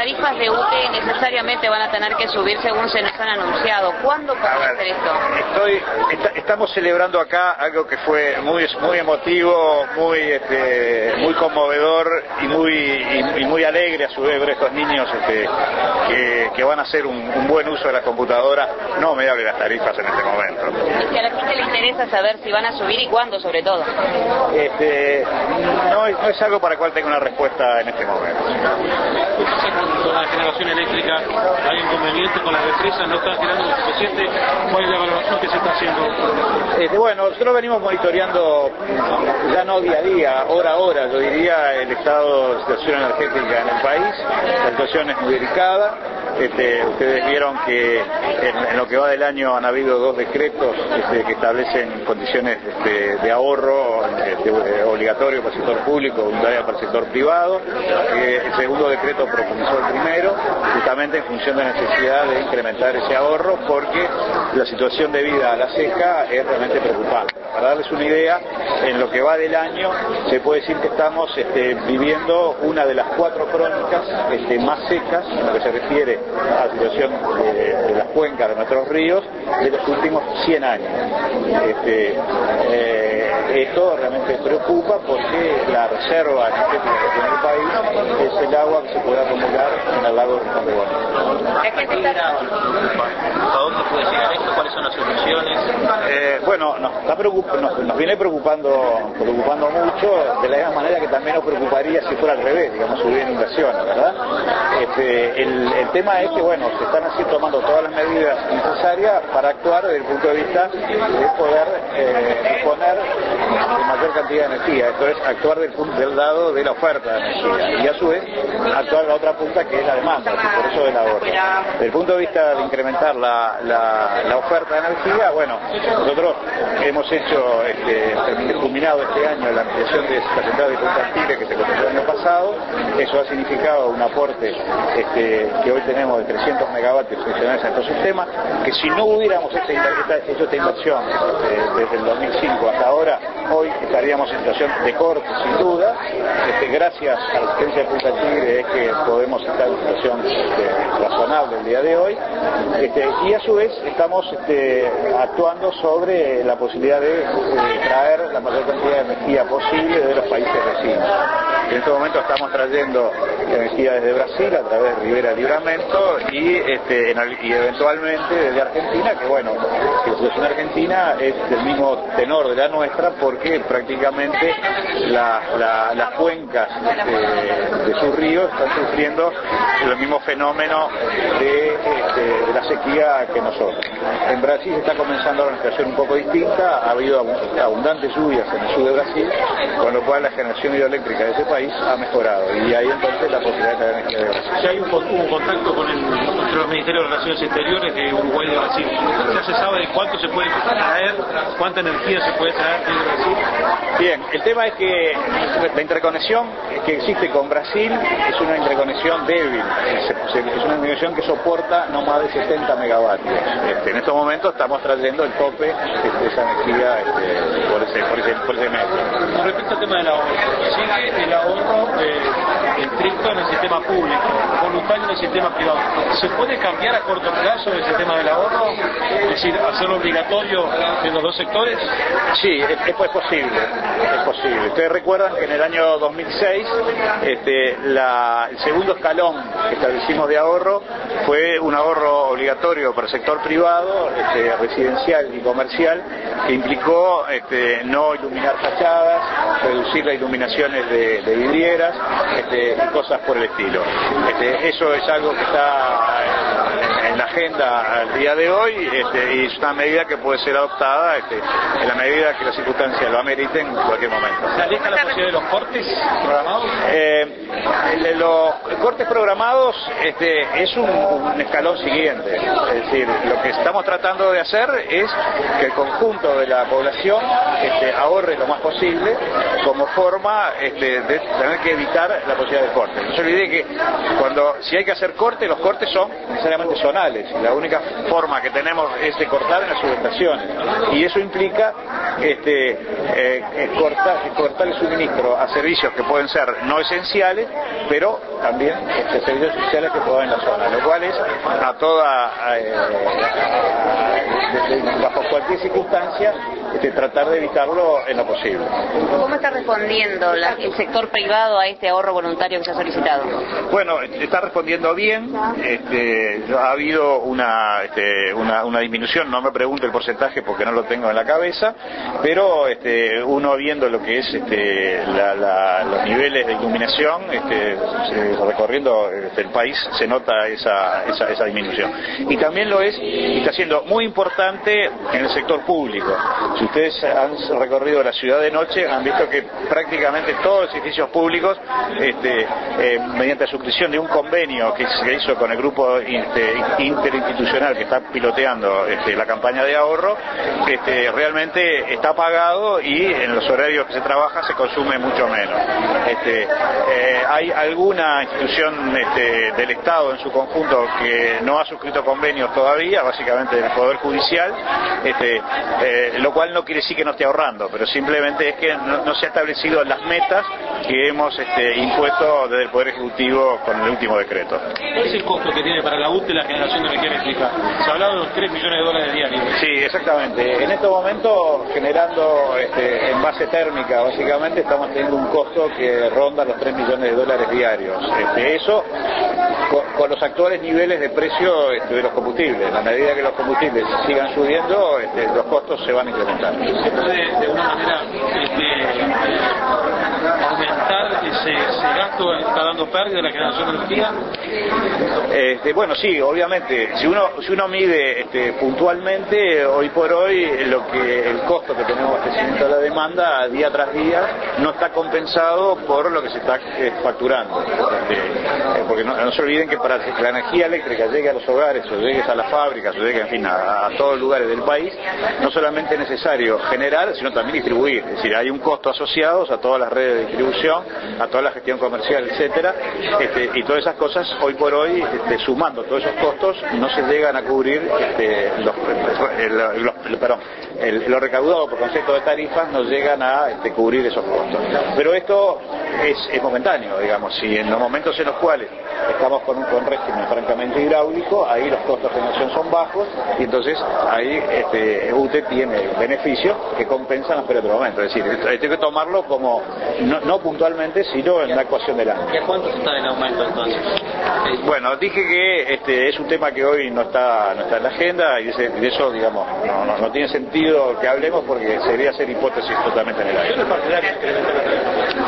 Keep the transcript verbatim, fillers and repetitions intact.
tarifas de U T E necesariamente van a tener que subir según se nos han anunciado. ¿Cuándo podrá hacer esto? Estoy, está, estamos celebrando acá algo que fue muy, muy emotivo, muy, este, muy conmovedor y muy, y, y muy alegre a su vez ver estos niños este, que, que van a hacer un, un buen uso de la computadora. No me hable de las tarifas en este momento. Y si a la gente le interesa saber si van a subir y cuándo, sobre todo. Este, no, es, no es algo para el cual tengo una respuesta en este momento. Con la generación eléctrica hay inconvenientes con las represas, no están generando lo suficiente. ¿Cuál es la valoración que se está haciendo? Este, bueno, nosotros venimos monitoreando, ya no día a día, hora a hora, yo diría, el estado de situación energética en el país. La situación es muy delicada. Este, ustedes vieron que en, en lo que va del año han habido dos decretos este, que establecen condiciones este, de ahorro este, obligatorio para el sector público, voluntario para el sector privado. Eh, el segundo decreto profundizó el primero, justamente en función de la necesidad de incrementar ese ahorro, porque la situación debida a la seca es realmente preocupante. Para darles una idea, en lo que va del año se puede decir que estamos este, viviendo una de las cuatro crónicas este, más secas en lo que se refiere a la situación de, de las cuencas de nuestros ríos de los últimos cien años. Este, eh, esto realmente preocupa porque la reserva energética que tiene el país es el agua que se puede acumular en el lago de Rincón de Bono. ¿A dónde puede llegar esto? ¿Cuáles son las soluciones? Eh, bueno, nos, está preocup nos, nos viene preocupando, preocupando mucho, de la misma manera que también nos preocuparía si fuera al revés, digamos, subir inversiones, ¿verdad? Este, el, el tema es que, bueno, se están así tomando todas las medidas necesarias para actuar desde el punto de vista de poder eh, disponer de mayor cantidad de energía, esto es, actuar del, del lado de la oferta de energía y a su vez actuar de la otra punta que es la demanda, y por eso del ahorro. Desde el punto de vista de incrementar la, la, la oferta de energía, bueno, nosotros hemos hecho, este, culminado este año la ampliación de esta central de Punta Tigre que se construyó el año pasado. Eso ha significado un aporte este, que hoy tenemos de trescientos megavatios funcionales en nuestro sistema, que si no hubiéramos hecho esta, hecho esta inversión este, desde el dos mil cinco hasta ahora, hoy estaríamos en situación de corte sin duda. Este, gracias a la asistencia de Punta Tigre es que podemos estar en situación este, razonable el día de hoy, este, y a su vez estamos este, actuando sobre la posibilidad de, de traer la mayor cantidad de energía posible de los países vecinos. En este momento estamos trayendo energía desde Brasil a través de Rivera Libramento y, este, en, y eventualmente desde Argentina, que bueno, que la situación argentina es del mismo tenor de la nuestra porque prácticamente la, la, las cuencas de, de sus ríos están sufriendo el mismo fenómeno de, este, de la sequía que nosotros. En Brasil se está comenzando ahora una situación un poco distinta, ha habido abundantes lluvias en el sur de Brasil, con lo cual la generación hidroeléctrica de ese país ha mejorado y hay entonces la posibilidad de traer energía de Brasil. Si hay un, un contacto con el, entre los Ministerios de Relaciones Exteriores de Uruguay y de Brasil, ¿ya se sabe de cuánto se puede traer, cuánta energía se puede traer de Brasil? Bien, el tema es que la interconexión que existe con Brasil es una interconexión débil, es una interconexión que soporta no más de setenta megavatios. Este, en estos momentos estamos trayendo el tope de esa energía este, por ese, por ese, por ese medio. Con respecto al tema del ahorro, sigue el ahorro eh, estricto en el sistema público, voluntario en el sistema privado. ¿Se puede cambiar a corto plazo el sistema del ahorro? Es decir, hacerlo obligatorio en los dos sectores. Sí, es, es posible, es posible. Ustedes recuerdan que en el año dos mil seis este, la, el segundo escalón que establecimos de ahorro fue un ahorro obligatorio para el sector privado, este, residencial y comercial, que implicó este, no iluminar fachadas, reducir las iluminaciones de, de vidrieras este, y cosas por el estilo. Este, eso es algo que está en, en la agenda al día de hoy este, y es una medida que puede ser adoptada este, en la medida que las circunstancias lo ameriten en cualquier momento. ¿Se aleja la posibilidad de los cortes programados? Eh, el, los cortes programados este, es un, un escalón siguiente. Es decir, lo que estamos tratando de hacer es que el conjunto de la población este, ahorre lo más posible como forma este, de tener que evitar la posibilidad de corte. No se olvide que cuando si hay que hacer corte, los cortes son necesariamente zonales. La única forma que tenemos es de cortar en las subestaciones. Y eso implica este, eh, cortar, cortar el suministro a servicios que pueden ser no esenciales, pero pero también este, servicios sociales que puedan en la zona, lo cual es a toda, eh, a, de, de, bajo cualquier circunstancia, este, tratar de evitarlo en lo posible. ¿Cómo está respondiendo la, el sector privado a este ahorro voluntario que se ha solicitado? Bueno, está respondiendo bien, este, ha habido una, este, una, una disminución, no me pregunte el porcentaje porque no lo tengo en la cabeza, pero este, uno viendo lo que es este, la, la, los niveles de iluminación, este, recorriendo este, el país, se nota esa, esa, esa disminución. Y también lo es, y está siendo muy importante en el sector público. Si ustedes han recorrido la ciudad de noche, han visto que prácticamente todos los edificios públicos, este, eh, mediante la suscripción de un convenio que se hizo con el grupo este, interinstitucional que está piloteando este, la campaña de ahorro, este, realmente está pagado y en los horarios que se trabaja se consume mucho menos. Este, eh, hay alguna institución este, del Estado en su conjunto que no ha suscrito convenios todavía, básicamente del Poder Judicial, este, eh, lo cual no quiere decir que no esté ahorrando, pero simplemente es que no, no se han establecido las metas que hemos este, impuesto desde el Poder Ejecutivo con el último decreto. ¿Cuál es el costo que tiene para la U T E la generación de energía eléctrica? Se ha hablado de los tres millones de dólares diarios. Sí, exactamente. En estos momentos, generando este, en base térmica, básicamente, estamos teniendo un costo que ronda los tres millones de dólares diarios. Este, eso con, con los actuales niveles de precio este, de los combustibles. A medida que los combustibles sigan subiendo, este, los costos se van a incrementar. ¿Se puede, de una manera, este, aumentar ese, ese gasto que está dando pérdida de la generación de energía? Este, bueno, sí, obviamente. Si uno si uno mide este, puntualmente, hoy por hoy, lo que el costo que tenemos de abastecimiento de la demanda día tras día no está compensado por lo que se está eh, facturando. Este, eh, porque no, no se olviden que para que la energía eléctrica llegue a los hogares, o llegue a las fábricas, o llegue, en fin, a, a todos los lugares del país, no solamente es necesario generar, sino también distribuir. Es decir, hay un costo asociado a todas las redes de distribución, a toda la gestión comercial, etcétera, este, y todas esas cosas, hoy por hoy, este, sumando todos esos costos, no se llegan a cubrir este, los, el, los, el, perdón, el, lo recaudado por concepto de tarifas no llegan a este, cubrir esos costos. Pero esto es, es momentáneo, digamos, y en los momentos en los cuales estamos con un con régimen francamente hidráulico, ahí los costos de generación son bajos, y entonces ahí este, U T E tiene beneficios que compensan los periodos de momento. Es decir, hay que tomarlo como, no, no puntualmente, sino en la ecuación del año. ¿Y a cuánto está el aumento entonces? Bueno, dije que este es un tema que hoy no está no está en la agenda, y ese, de eso, digamos, no, no, no tiene sentido que hablemos porque sería hacer hipótesis totalmente en el aire.